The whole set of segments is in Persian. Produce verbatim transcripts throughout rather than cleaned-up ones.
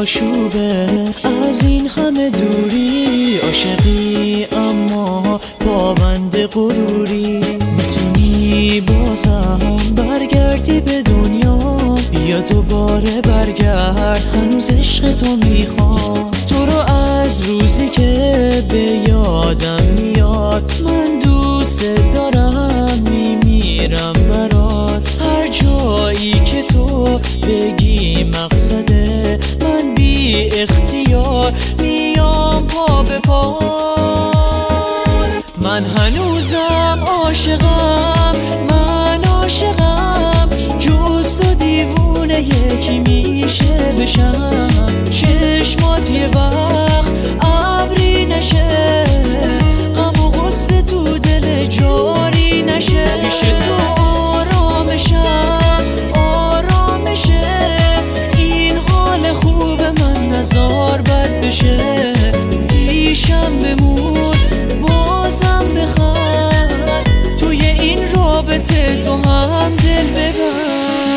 آشوبه از این همه دوری، عاشقی اما پابند غروری. میتونی بازم برگردی به دنیا، بیا دوباره برگرد، هنوز عشق تو میخوام. تو رو از روزی که به یادم میاد، من دوست دارم، میمیرم برات. هر جایی که تو بگی مقصده، من بی اختیار میام پا به پا. من هنوزم عاشقم، من عاشقم، جز تو دیوونه یکی میشه بشم. چشمات یه وقت ابری نشه، غم و غصه تو دل جاری نشه. پیش تو آرامشم، آرامشه، این حال خوب من نزار بد بشه. پیشم بمون بازم بخواد، توی این رابطه تو هم دل ببر.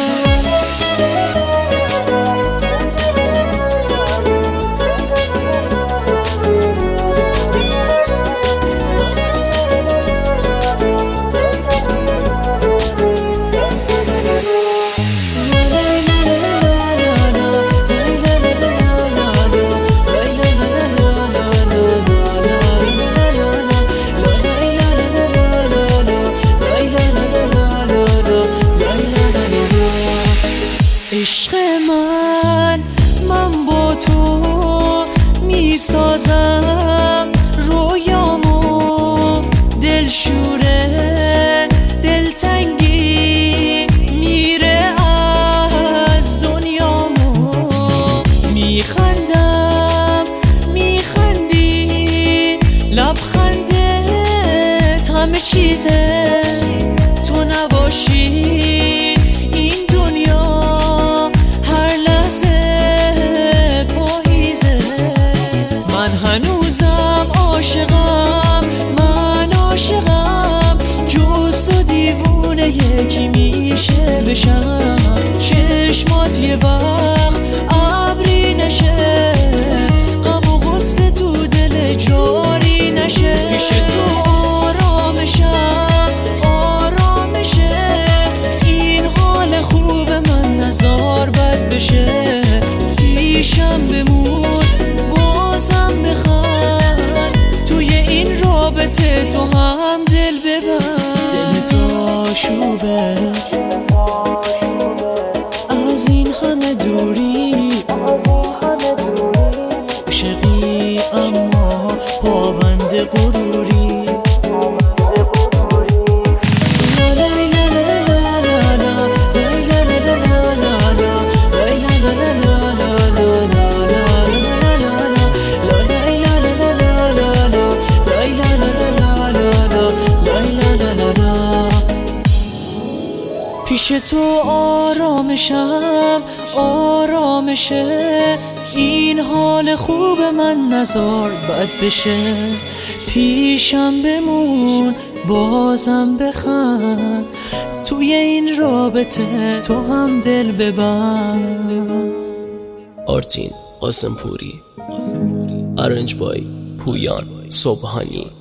عشق من، من با تو میسازم رویامو، دلشوره دلتنگی میره از دنیامو. میخندم میخندی، لبخندت همه چیزه، تو نباشی هنوزم عاشقم، من عاشقم، جز تو دیوونه یکی میشه بشم. چشمات یه وقت ابری نشه، غم و غصه تو دل جاری نشه. پیش تو آرامشم، آرامشه، این حال خوب من نزار بد بشه. پیشم بمون بازم بخواد، توی این رابطه تو هم دل ببر. دل تو آشوبه از این همه دوری، عاشقی اما پابند غروری. پیش تو آرامشم، آرامشه، این حال خوب من نزار بد بشه. پیشم بمون بازم بخند، توی این رابطه تو هم دل ببند. آرتین قاسمپوری، ارنج بای پویان صبحانی.